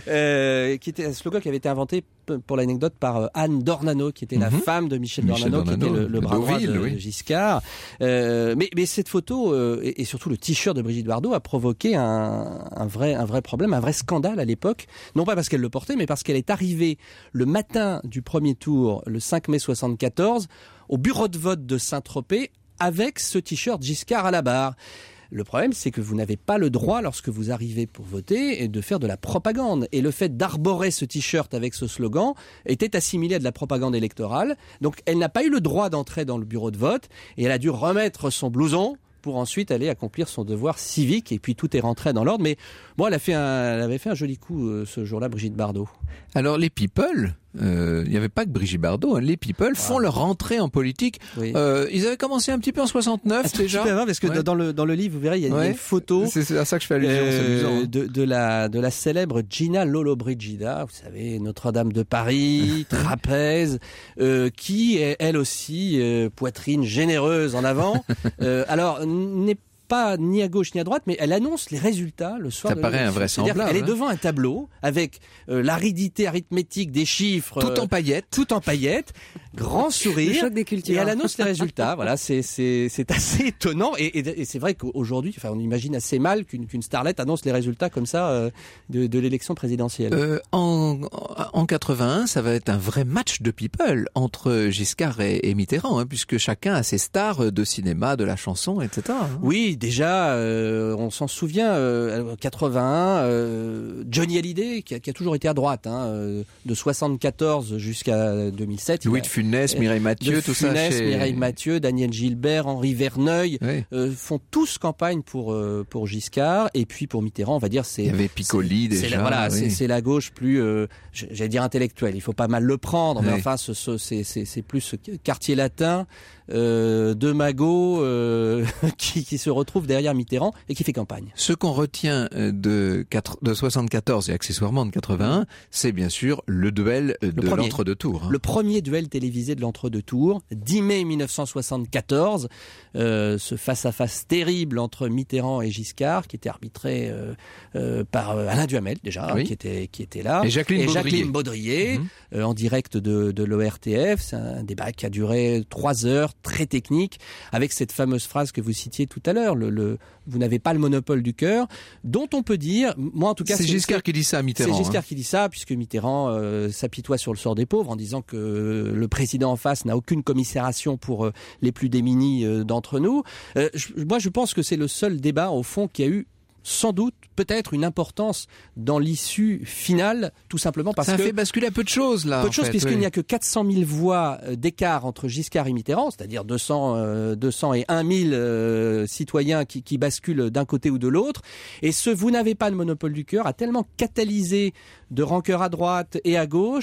euh, qui était un slogan qui avait été inventé pour l'anecdote par Anne Dornano, qui était mm-hmm. la femme de Michel, Michel Dornano, Dornano, qui était le, le bras droit de, oui. de Giscard. Euh, mais, mais cette photo euh, et, et surtout le t-shirt de Brigitte Bardot a provoqué un, un vrai, un vrai problème, un vrai scandale à l'époque. Non pas parce qu'elle le portait, mais parce qu'elle est arrivée le matin du premier tour, le cinq mai soixante-quatorze, au bureau de vote de Saint-Tropez avec ce t-shirt Giscard à la barre. Le problème, c'est que vous n'avez pas le droit, lorsque vous arrivez pour voter, de faire de la propagande. Et le fait d'arborer ce t-shirt avec ce slogan était assimilé à de la propagande électorale. Donc, elle n'a pas eu le droit d'entrer dans le bureau de vote et elle a dû remettre son blouson pour ensuite aller accomplir son devoir civique. Et puis, tout est rentré dans l'ordre. Mais bon, elle, a fait un, elle avait fait un joli coup euh, ce jour-là, Brigitte Bardot.
Alors, les people... Il euh, n'y avait pas que Brigitte Bardot, hein. Les people ah. font leur entrée en politique. Oui. Euh, ils avaient commencé un petit peu en soixante-neuf un déjà.
Avant, parce que ouais. dans le dans le livre, vous verrez, il y a, ouais. y a une photo.
C'est, c'est à ça que je fais allusion. Euh, c'est amusant, hein.
de, de la de la célèbre Gina Lollobrigida, vous savez, Notre-Dame de Paris, trapèze, euh, qui est elle aussi euh, poitrine généreuse en avant. euh, alors n'est pas ni à gauche ni à droite, mais elle annonce les résultats le soir.
Ça
de
paraît invraisemblable.
Elle est
hein.
devant un tableau avec euh, l'aridité arithmétique des chiffres,
tout en paillettes,
tout en paillettes, grand sourire.
Le choc des cultures.
Et elle annonce les résultats. Voilà, c'est c'est c'est assez étonnant. Et, et, et c'est vrai qu'aujourd'hui, enfin, on imagine assez mal qu'une qu'une starlette annonce les résultats comme ça euh, de, de l'élection présidentielle.
Euh, en en quatre-vingt-un, ça va être un vrai match de people entre Giscard et, et Mitterrand, hein, puisque chacun a ses stars de cinéma, de la chanson, et cetera. Hein.
Oui. Déjà, euh, on s'en souvient, euh, quatre-vingt-un, euh, Johnny Hallyday, qui a, qui a toujours été à droite, hein, euh, de soixante-quatorze jusqu'à deux mille sept.
Louis de Funès, Mireille Mathieu, tout ça.
Funès,
chez...
Mireille Mathieu, Daniel Gilbert, Henri Verneuil,
oui.
euh, font tous campagne pour euh, pour Giscard, et puis pour Mitterrand, on va dire, c'est.
Il y avait Piccoli déjà.
C'est la, voilà,
oui.
c'est, c'est la gauche plus, euh, j'allais dire intellectuelle. Il faut pas mal le prendre, oui. mais enfin, ce, ce, c'est, c'est, c'est plus ce quartier latin euh, de Magot euh, qui, qui se retrouve derrière Mitterrand et qui fait campagne.
Ce qu'on retient de, de soixante-quatorze et accessoirement de quatre-vingt-un, c'est bien sûr le duel de le l'entre-deux tours. Hein.
Le premier duel télévisé de l'entre-deux tours, dix mai mille neuf cent soixante-quatorze, euh, ce face-à-face terrible entre Mitterrand et Giscard, qui était arbitré euh, euh, par Alain Duhamel déjà, oui. qui était qui était là,
et Jacqueline
et
Baudrier,
Jacqueline Baudrier mmh. euh, en direct de, de l'O R T F. C'est un débat qui a duré trois heures, très technique, avec cette fameuse phrase que vous citiez tout à l'heure, le, le vous n'avez pas le monopole du cœur, dont on peut dire, moi en tout cas...
C'est, c'est Giscard qui dit ça à Mitterrand.
C'est Giscard
hein.
qui dit ça, puisque Mitterrand euh, s'apitoie sur le sort des pauvres en disant que le président en face n'a aucune commisération pour euh, les plus démunis euh, d'entre nous. Euh, je, moi je pense que c'est le seul débat au fond qui a eu sans doute, peut-être une importance dans l'issue finale, tout simplement parce
que...
Ça
fait basculer un peu de choses, là.
Peu de choses,
fait,
puisqu'il
oui.
n'y a que quatre cent mille voix d'écart entre Giscard et Mitterrand, c'est-à-dire deux cents, euh, deux cents et un mille euh, citoyens qui, qui basculent d'un côté ou de l'autre. Et ce « vous n'avez pas le monopole du cœur » a tellement catalysé de rancœur à droite et à gauche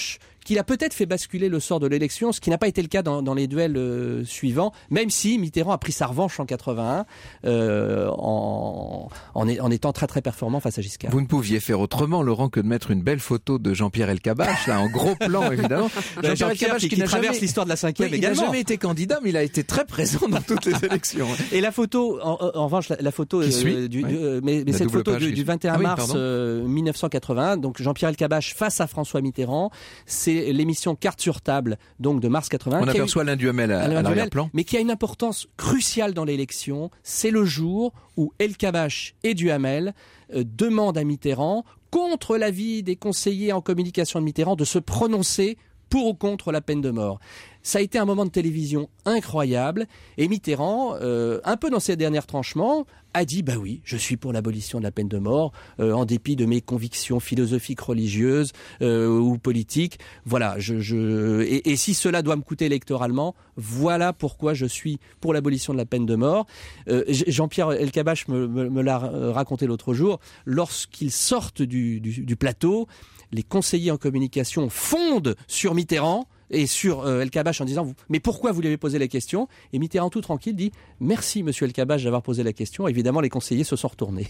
qu'il a peut-être fait basculer le sort de l'élection, ce qui n'a pas été le cas dans, dans les duels euh, suivants, même si Mitterrand a pris sa revanche en quatre-vingt-un euh, en, en, en étant très très performant face à Giscard.
Vous ne pouviez faire autrement, Laurent, que de mettre une belle photo de Jean-Pierre Elkabbach, là, en gros plan, évidemment.
Jean-Pierre, Jean-Pierre Elkabbach qui, qui, qui traverse jamais... l'histoire de la cinquième oui, également.
Il n'a jamais été candidat, mais il a été très présent dans toutes les élections.
Et la photo, en, en revanche, la, la photo,
qui suit,
euh, du,
oui.
du, euh, mais, mais cette photo du, du vingt et un mars ah oui, euh, mille neuf cent quatre-vingt-un, donc Jean-Pierre Elkabbach face à François Mitterrand, c'est l'émission Carte sur table, donc de mars quatre-vingt-un.
On aperçoit Alain Duhamel à, à l'arrière-plan.
Mais qui a une importance cruciale dans l'élection. C'est le jour où Elkabbach et Duhamel euh, demandent à Mitterrand, contre l'avis des conseillers en communication de Mitterrand, de se prononcer pour ou contre la peine de mort. Ça a été un moment de télévision incroyable et Mitterrand, euh, un peu dans ses derniers tranchements, a dit bah oui, je suis pour l'abolition de la peine de mort, euh, en dépit de mes convictions philosophiques, religieuses euh, ou politiques. Voilà, je, je et, et si cela doit me coûter électoralement, voilà pourquoi je suis pour l'abolition de la peine de mort. Euh, Jean-Pierre Elkabbach me, me, me l'a raconté l'autre jour, lorsqu'ils sortent du, du, du plateau, les conseillers en communication fondent sur Mitterrand et sur euh, Elkabbach en disant « Mais pourquoi vous lui avez posé la question ?» Et Mitterrand, tout tranquille, dit « Merci, monsieur Elkabbach, d'avoir posé la question. » Évidemment, les conseillers se sont retournés.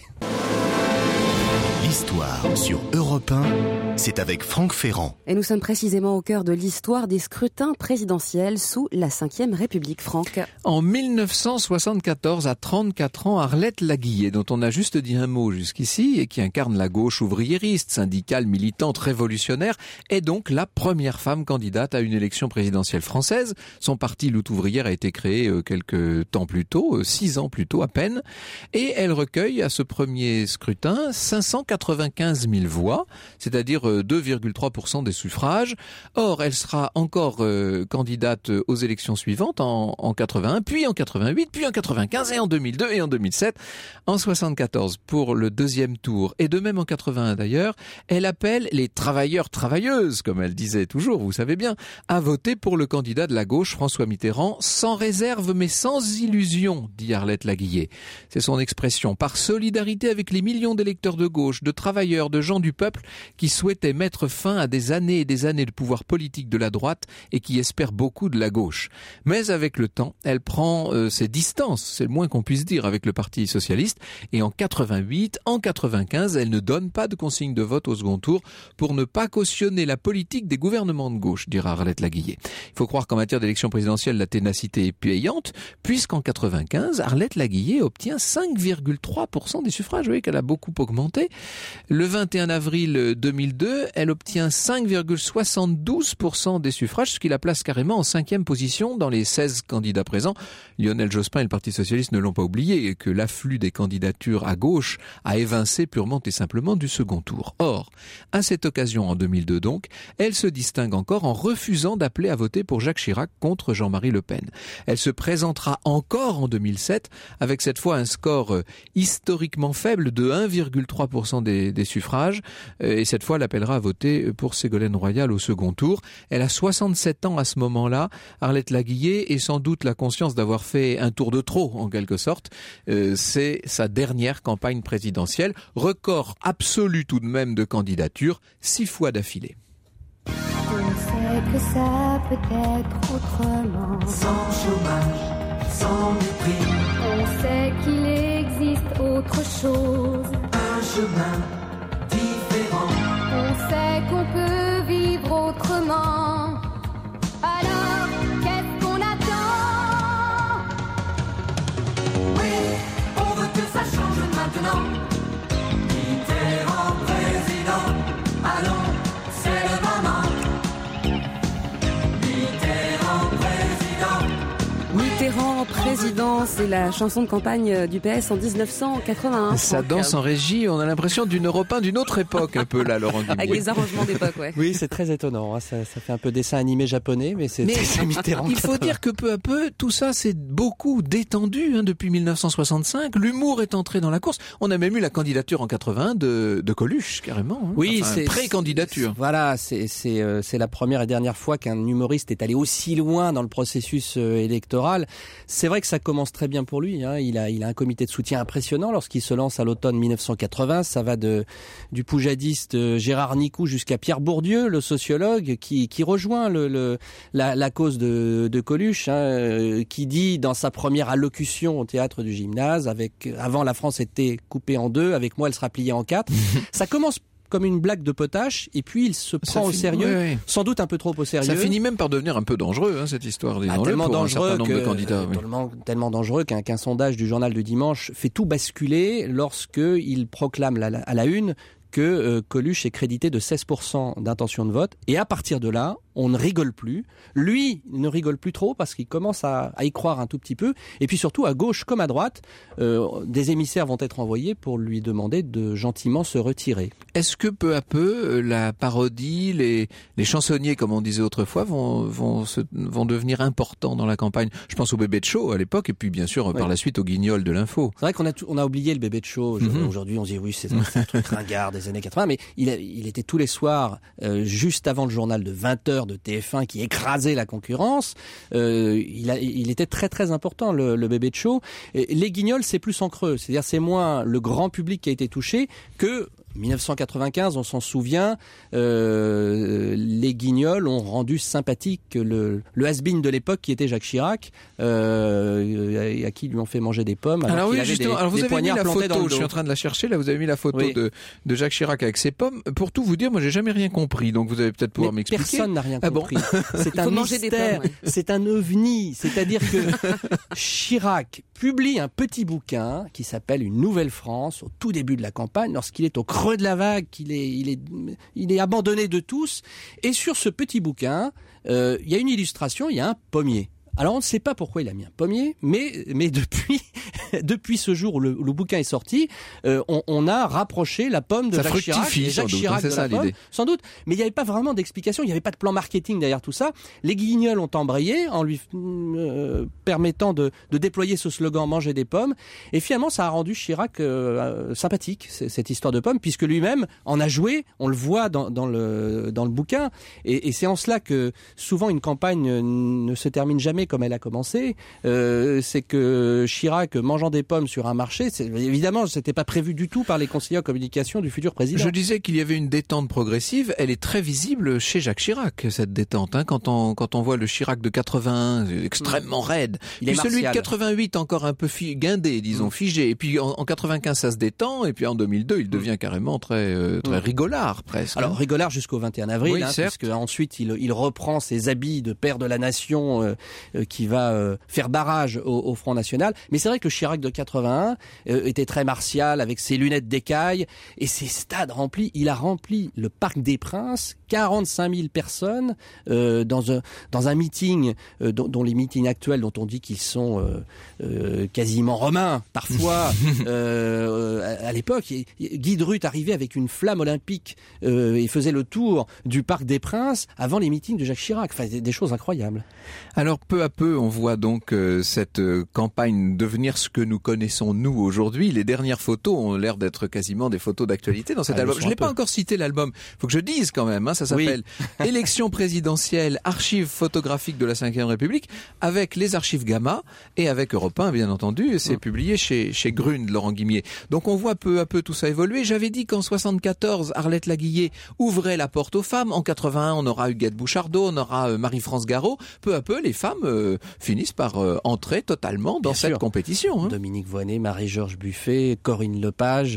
L'histoire sur Europe un, c'est avec Franck Ferrand.
Et nous sommes précisément au cœur de l'histoire des scrutins présidentiels sous la cinquième République, Franck.
En mille neuf cent soixante-quatorze, à trente-quatre ans, Arlette Laguillet, dont on a juste dit un mot jusqu'ici, et qui incarne la gauche ouvriériste, syndicale, militante, révolutionnaire, est donc la première femme candidate à une élection présidentielle française. Son parti Lutte ouvrière a été créé euh, quelques temps plus tôt, euh, six ans plus tôt à peine, et elle recueille à ce premier scrutin cinq cent quatre-vingt-quinze mille voix, c'est-à-dire deux virgule trois pour cent des suffrages. Or, elle sera encore euh, candidate aux élections suivantes en, en quatre-vingt-un, puis en quatre-vingt-huit, puis en quatre-vingt-quinze et en deux mille deux et en deux mille sept. En soixante-quatorze pour le deuxième tour et de même en quatre-vingt-un d'ailleurs, elle appelle les travailleurs travailleuses, comme elle disait toujours, vous savez bien, à voter pour le candidat de la gauche, François Mitterrand, sans réserve mais sans illusion, dit Arlette Laguillet. C'est son expression, par solidarité avec les millions d'électeurs de gauche, de travailleurs, de gens du peuple qui souhaitaient mettre fin à des années et des années de pouvoir politique de la droite et qui espèrent beaucoup de la gauche. Mais avec le temps, elle prend euh, ses distances, c'est le moins qu'on puisse dire, avec le Parti socialiste. Et en quatre-vingt-huit, en quatre-vingt-quinze, elle ne donne pas de consigne de vote au second tour pour ne pas cautionner la politique des gouvernements de gauche, dira Arlette Laguillet. Il faut croire qu'en matière d'élection présidentielle, la ténacité est payante, puisqu'en quatre-vingt-quinze, Arlette Laguillet obtient cinq virgule trois pour cent des suffrages. Vous voyez qu'elle a beaucoup augmenté. Le vingt et un avril deux mille deux, elle obtient cinq virgule soixante-douze pour cent des suffrages, ce qui la place carrément en cinquième position dans les seize candidats présents. Lionel Jospin et le Parti socialiste ne l'ont pas oublié, et que l'afflux des candidatures à gauche a évincé purement et simplement du second tour. Or, à cette occasion, en deux mille deux donc, elle se distingue encore en refusant d'appeler à voter pour Jacques Chirac contre Jean-Marie Le Pen. Elle se présentera encore en deux mille sept, avec cette fois un score euh, historiquement faible de un virgule trois pour cent des, des suffrages, euh, et cette fois elle appellera à voter pour Ségolène Royal au second tour. Elle a soixante-sept ans à ce moment-là, Arlette Laguillet, et sans doute la conscience d'avoir fait un tour de trop, en quelque sorte. Euh, c'est sa dernière campagne présidentielle. Record absolu tout de même de candidature, six fois d'affilée.
On sait que ça peut être autrement.
Sans chômage, sans mépris.
On sait qu'il existe autre chose.
Un chemin différent.
On sait qu'on peut vivre autrement. Alors, qu'est-ce qu'on attend?
Oui, on veut que ça change maintenant. Mitterrand président, allons, c'est le moment. Mitterrand président.
Mitterrand président, c'est la chanson de campagne du P S en dix-neuf cent quatre-vingt-un.
Ça danse en régie, on a l'impression d'une Europe un d'une autre époque, un peu là, Laurent Guimouet.
Avec les arrangements d'époque, ouais.
Oui, c'est très étonnant, hein. ça, ça fait un peu dessin animé japonais, mais c'est,
mais
c'est Mitterrand.
Il faut dire que peu à peu, tout ça s'est beaucoup détendu hein, depuis mille neuf cent soixante-cinq. L'humour est entré dans la course. On a même eu la candidature en quatre-vingt-un de, de Coluche, carrément. Hein.
Oui,
enfin,
c'est
pré-candidature.
C'est, voilà, c'est, c'est, euh, c'est la première et dernière fois qu'un humoriste est allé aussi loin dans le processus euh, électoral. C'est vrai que ça commence très bien pour lui. Hein. Il a, il a un comité de soutien impressionnant lorsqu'il se lance à l'automne mille neuf cent quatre-vingts. Ça va de du poujadiste Gérard Nicou jusqu'à Pierre Bourdieu, le sociologue, qui, qui rejoint le, le, la, la cause de, de Coluche, hein, qui dit dans sa première allocution au théâtre du Gymnase, avec avant la France était coupée en deux, avec moi elle sera pliée en quatre. Ça commence comme une blague de potache, et puis il se prend
ça
au
finit,
sérieux,
oui, oui.
sans doute un peu trop au sérieux.
Ça finit même par devenir un peu dangereux, hein, cette histoire,
ah, tellement
pour
dangereux
un certain nombre
que,
de candidats.
euh,
Oui.
tellement, tellement dangereux qu'un, qu'un sondage du journal du dimanche fait tout basculer lorsque il proclame la, la, à la une que euh, Coluche est crédité de seize pour cent d'intention de vote, et à partir de là, on ne rigole plus. Lui ne rigole plus trop parce qu'il commence à, à y croire un tout petit peu. Et puis surtout, à gauche comme à droite, euh, des émissaires vont être envoyés pour lui demander de gentiment se retirer.
Est-ce que peu à peu, la parodie, les, les chansonniers, comme on disait autrefois, vont, vont, se, vont devenir importants dans la campagne? Je pense au Bébé de Show à l'époque, et puis bien sûr, oui. par la suite, au Guignol de l'info.
C'est vrai qu'on a, on a oublié le Bébé de Show. Mm-hmm. Aujourd'hui, on se dit oui, c'est, c'est un truc ringard des années quatre-vingts, mais il, a, il était tous les soirs, euh, juste avant le journal de vingt heures de T F un qui écrasait la concurrence. Euh, il, a, il était très très important, le, le Bébé de Show. Et les Guignols, c'est plus en creux, c'est-à-dire c'est moins le grand public qui a été touché que mille neuf cent quatre-vingt-quinze, on s'en souvient, euh, les Guignols ont rendu sympathique le, le has-been de l'époque qui était Jacques Chirac, euh, à qui lui ont fait manger des pommes. Alors,
alors oui,
avait
justement,
des,
alors vous
des
avez mis la photo, je suis en
dos.
train de la chercher, là vous avez mis la photo
oui.
de, de Jacques Chirac avec ses pommes. Pour tout vous dire, moi j'ai jamais rien compris, donc vous allez peut-être pouvoir
Mais
m'expliquer.
Personne n'a rien
ah
compris.
Bon
c'est un mystère, pommes, ouais. c'est un ovni, c'est-à-dire que Chirac publie un petit bouquin qui s'appelle Une Nouvelle France au tout début de la campagne, lorsqu'il est au creux de la vague, qu'il est, il est, il est abandonné de tous. Et sur ce petit bouquin, euh, il y a une illustration, il y a un pommier. Alors on ne sait pas pourquoi il a mis un pommier, mais mais depuis depuis ce jour où le, le bouquin est sorti, euh, on, on a rapproché la pomme de
ça
Jacques Chirac et Jacques
doute,
Chirac
c'est
de
ça,
la pomme,
l'idée.
sans doute. Mais il n'y avait pas vraiment d'explication, il n'y avait pas de plan marketing derrière tout ça. Les Guignols ont embrayé en lui euh, permettant de, de déployer ce slogan « Manger des pommes ». Et finalement, ça a rendu Chirac euh, sympathique, cette histoire de pommes, puisque lui-même en a joué, on le voit dans, dans, le, dans le bouquin. Et, et c'est en cela que souvent une campagne ne se termine jamais comme elle a commencé. Euh, c'est que Chirac mangeant des pommes sur un marché, c'est, évidemment, c'était pas prévu du tout par les conseillers en communication du futur président.
Je disais qu'il y avait une détente progressive. Elle est très visible chez Jacques Chirac, cette détente. Hein, quand on quand on voit le Chirac de quatre-vingt-un, extrêmement raide,
il est
puis celui de
martial.
quatre-vingt-huit encore un peu fi- guindé, disons, mmh. figé. Et puis en, en quatre-vingt-quinze, ça se détend. Et puis en deux mille deux, il devient carrément très euh, très mmh. rigolard presque.
Alors rigolard jusqu'au vingt et un avril,
oui,
hein, parce que ensuite il il reprend ses habits de père de la nation euh, euh, qui va euh, faire barrage au, au Front National. Mais c'est vrai que Chirac de quatre-vingt-un euh, était très martial avec ses lunettes d'écaille et ses stades remplis. Il a rempli le Parc des Princes, quarante-cinq mille personnes euh, dans un dans un meeting euh, dont, dont les meetings actuels dont on dit qu'ils sont euh, euh, quasiment romains parfois. euh, à, à l'époque, Guy de Rutte arrivait avec une flamme olympique euh, et faisait le tour du Parc des Princes avant les meetings de Jacques Chirac. Enfin, des, des choses incroyables.
Alors peu à peu, on voit donc euh, cette euh, campagne devenir ce que nous connaissons nous aujourd'hui. Les dernières photos ont l'air d'être quasiment des photos d'actualité dans cet
ah,
album. Je l'ai pas encore cité l'album. Faut que je dise quand même. Hein, ça s'appelle oui. Élection présidentielle, archives photographiques de la cinquième République, avec les archives Gamma et avec Europe un, bien entendu. C'est mmh. publié chez chez Grune, Laurent Guimier. Donc on voit peu à peu tout ça évoluer. J'avais dit qu'en soixante-quatorze, Arlette Laguillet ouvrait la porte aux femmes. En quatre-vingt-un, on aura Huguette Bouchardot, on aura euh, Marie-France Garot. Peu à peu, les femmes euh, finissent par euh, entrer totalement dans
Bien
cette
sûr.
compétition. Hein.
Dominique Voynet, Marie-Georges Buffet, Corinne Lepage,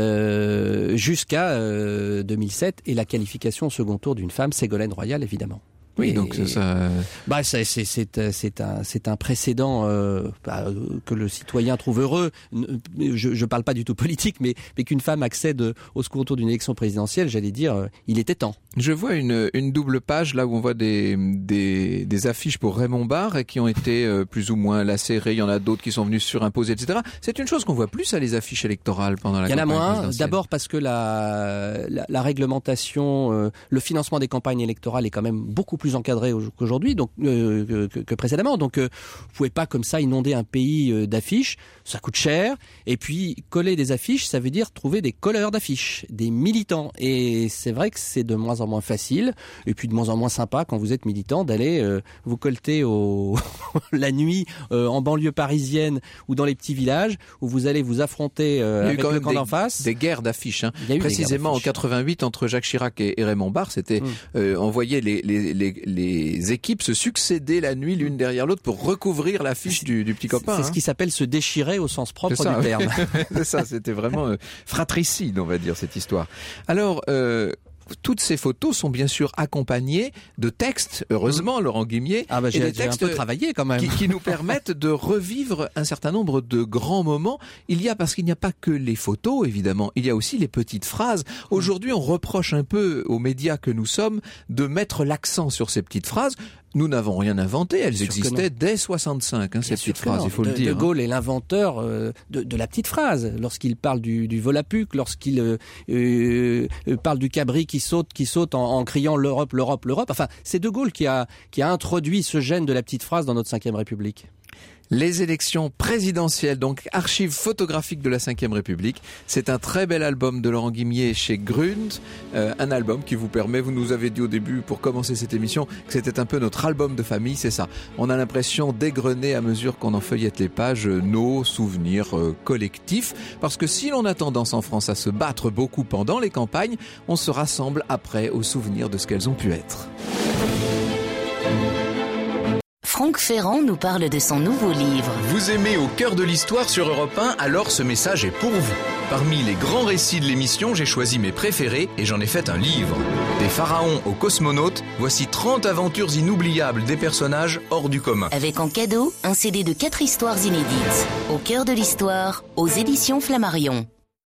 euh, jusqu'à euh, deux mille sept et la qualification au second tour d'une femme, Ségolène Royal, évidemment.
Oui,
et,
donc ça, ça...
Bah, c'est, c'est, c'est, c'est un, c'est un précédent euh, bah, que le citoyen trouve heureux. Je, je parle pas du tout politique, mais, mais qu'une femme accède au second tour d'une élection présidentielle, j'allais dire, euh, il était temps.
Je vois une, une double page là où on voit des, des, des affiches pour Raymond Barre qui ont été euh, plus ou moins lacérées. Il y en a d'autres qui sont venus surimposer, et cetera. C'est une chose qu'on voit plus à les affiches électorales pendant la campagne
présidentielle. Il y en a moins.
présidentielle.
D'abord parce que la, la, la réglementation, euh, le financement des campagnes électorales est quand même beaucoup plus encadré qu'aujourd'hui, donc euh, que, que précédemment. Donc, euh, vous pouvez pas comme ça inonder un pays euh, d'affiches. Ça coûte cher. Et puis, coller des affiches, ça veut dire trouver des colleurs d'affiches, des militants. Et c'est vrai que c'est de moins en en moins facile, et puis de moins en moins sympa quand vous êtes militant d'aller euh, vous colter au la nuit euh, en banlieue parisienne ou dans les petits villages où vous allez vous affronter euh, avec le camp d'en face.
Des guerres d'affiches. Hein. Précisément en quatre-vingt-huit entre Jacques Chirac et, et Raymond Barre, c'était mmh. euh, on voyait les, les, les, les équipes se succéder la nuit l'une derrière l'autre pour recouvrir l'affiche du, du petit copain.
C'est
hein.
ce qui s'appelle se déchirer au sens propre
ça,
du terme.
C'est ça, c'était vraiment euh, fratricide, on va dire, cette histoire. Alors, euh, toutes ces photos sont bien sûr accompagnées de textes, heureusement, mmh. Laurent Guimier,
ah bah,
et des textes
un peu travaillé quand même.
Qui, qui nous permettent de revivre un certain nombre de grands moments. Il y a, parce qu'il n'y a pas que les photos, évidemment, il y a aussi les petites phrases. Aujourd'hui, on reproche un peu aux médias que nous sommes de mettre l'accent sur ces petites phrases. Nous n'avons rien inventé, elles existaient dès soixante-cinq, hein, ces petites phrases, il faut
de,
le dire.
De Gaulle est l'inventeur euh, de, de la petite phrase. Lorsqu'il parle du, du Volapük, lorsqu'il euh, euh, parle du cabri qui saute, qui saute en, en criant l'Europe, l'Europe, l'Europe. Enfin, c'est De Gaulle qui a, qui a introduit ce gène de la petite phrase dans notre cinquième République.
Les élections présidentielles, donc archives photographiques de la cinquième République. C'est un très bel album de Laurent Guimier chez Grund, euh, un album qui vous permet, vous nous avez dit au début pour commencer cette émission que c'était un peu notre album de famille, c'est ça. On a l'impression d'égrener à mesure qu'on en feuillette les pages nos souvenirs euh, collectifs, parce que si l'on a tendance en France à se battre beaucoup pendant les campagnes, on se rassemble après aux souvenirs de ce qu'elles ont pu être.
Franck Ferrand nous parle de son nouveau livre.
Vous aimez Au cœur de l'histoire sur Europe un, alors ce message est pour vous. Parmi les grands récits de l'émission, j'ai choisi mes préférés et j'en ai fait un livre. Des pharaons aux cosmonautes, voici trente aventures inoubliables des personnages hors du commun.
Avec en cadeau, un C D de quatre histoires inédites. Au cœur de l'histoire, aux éditions Flammarion.